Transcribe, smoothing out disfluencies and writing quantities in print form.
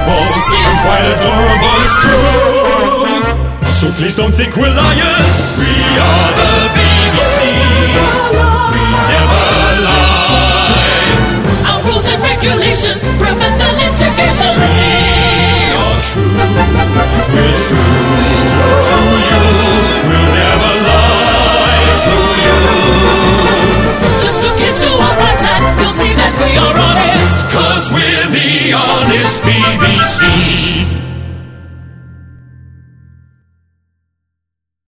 incredible and quite adorable, it's true. So please don't think we're liars. We are the BBC. We never lie. Our rules and regulations prevent the litigation. We are true. We're true to you. We'll never lie to you. Just look into our right hand, you'll see that we are honest. 'Cause we're the honest BBC.